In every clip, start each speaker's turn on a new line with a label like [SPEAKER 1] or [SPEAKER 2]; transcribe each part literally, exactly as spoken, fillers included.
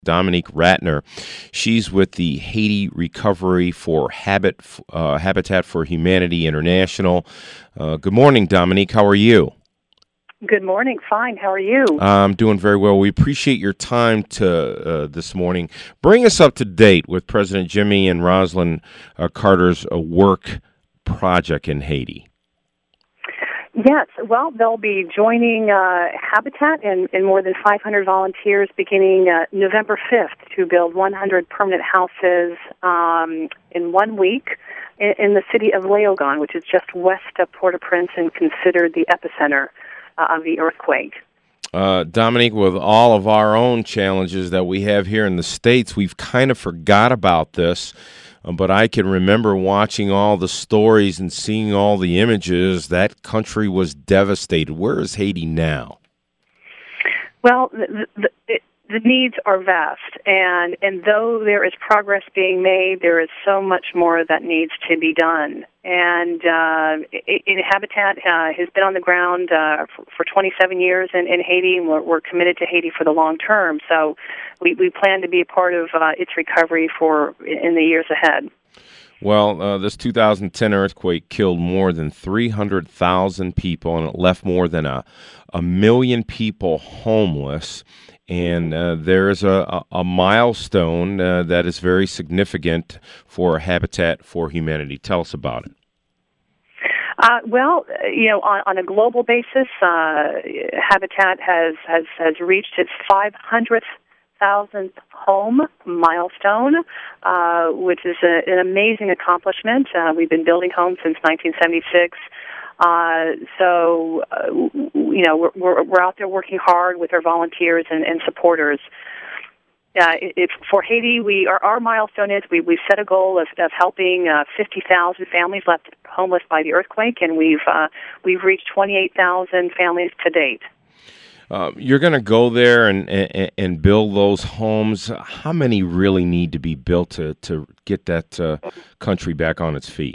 [SPEAKER 1] Dominique Ratner. She's with the Haiti Recovery for Habit, uh, Habitat for Humanity International. Uh, good morning, Dominique. How are you?
[SPEAKER 2] Good morning. Fine. How are you?
[SPEAKER 1] I'm doing very well. We appreciate your time to uh, this morning. Bring us up to date with President Jimmy and Rosalind uh, Carter's uh, work project in Haiti.
[SPEAKER 2] Yes, well, they'll be joining uh, Habitat and, and more than five hundred volunteers beginning uh, November fifth to build one hundred permanent houses um, in one week in, in the city of Léogâne, which is just west of Port-au-Prince and considered the epicenter uh, of the earthquake.
[SPEAKER 1] Uh, Dominique, with all of our own challenges that we have here in the States, we've kind of forgot about this. Uh, but I can remember watching all the stories and seeing all the images. That country was devastated. Where is Haiti now?
[SPEAKER 2] Well, the, the, it, the needs are vast, and, and though there is progress being made, there is so much more that needs to be done. And uh, it, it, Habitat uh, has been on the ground uh, for, for twenty-seven years in, in Haiti, and we're, we're committed to Haiti for the long term. So we, we plan to be a part of uh, its recovery for in the years ahead.
[SPEAKER 1] Well, uh, this two thousand ten earthquake killed more than three hundred thousand people, and it left more than a, a million people homeless. And uh, there is a, a milestone uh, that is very significant for Habitat for Humanity. Tell us about it.
[SPEAKER 2] Uh, well, you know, on, on a global basis, uh, Habitat has, has, has reached its five hundredth thousandth home milestone, uh, which is a, an amazing accomplishment. Uh, we've been building homes since nineteen seventy-six. Uh, so, uh, you know, we're, we're, we're out there working hard with our volunteers and, and supporters. Uh, if, for Haiti, we our, our milestone is we, we've set a goal of, of helping uh, fifty thousand families left homeless by the earthquake, and we've uh, we've reached twenty-eight thousand families to date.
[SPEAKER 1] Uh, you're going to go there and, and and build those homes. How many really need to be built to, to get that uh, country back on its feet?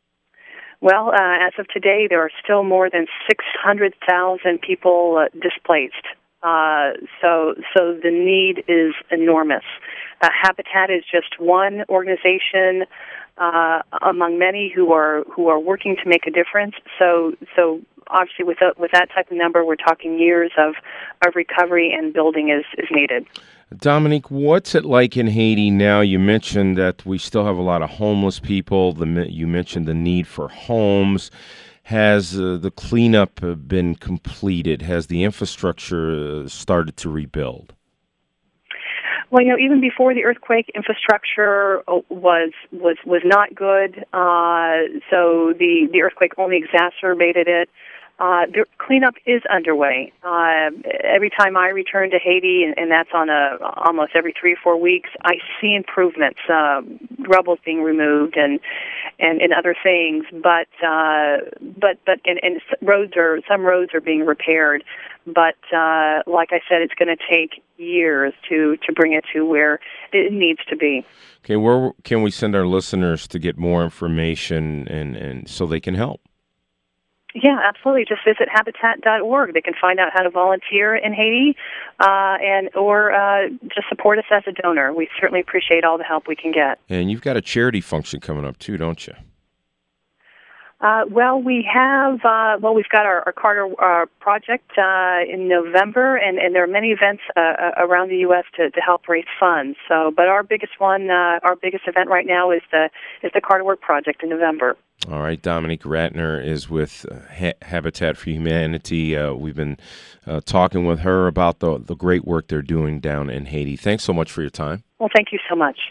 [SPEAKER 2] Well, uh, as of today, there are still more than six hundred thousand people uh, displaced. Uh, so, so the need is enormous. Uh, Habitat is just one organization uh, among many who are who are working to make a difference. So, so obviously, with a, with that type of number, we're talking years of of recovery and building is is needed.
[SPEAKER 1] Dominique, what's it like in Haiti now? You mentioned that we still have a lot of homeless people. The, you mentioned the need for homes. Has uh, the cleanup uh, been completed? Has the infrastructure uh, started to rebuild?
[SPEAKER 2] Well, you know, even before the earthquake, infrastructure was was was not good. Uh, so the the earthquake only exacerbated it. Uh, the cleanup is underway. Uh, every time I return to Haiti, and, and that's on a almost every three or four weeks, I see improvements. Uh, rubble's being removed, and and, and other things. But uh, but but and, and roads are some roads are being repaired. But uh, like I said, it's going to take years to to bring it to where it needs to be.
[SPEAKER 1] Okay, where can we send our listeners to get more information and, and so they can help?
[SPEAKER 2] Yeah, absolutely. Just visit habitat dot org. They can find out how to volunteer in Haiti, uh, and or uh, just support us as a donor. We certainly appreciate all the help we can get.
[SPEAKER 1] And you've got a charity function coming up too, don't you?
[SPEAKER 2] Uh, well, we have. Uh, well, we've got our, our Carter uh, project uh, in November, and, and there are many events uh, around the U S to, to help raise funds. So, but our biggest one, uh, our biggest event right now is the is the Carter Work Project in November.
[SPEAKER 1] All right, Dominique Ratner is with ha- Habitat for Humanity. Uh, we've been uh, talking with her about the the great work they're doing down in Haiti. Thanks so much for your time.
[SPEAKER 2] Well, thank you so much.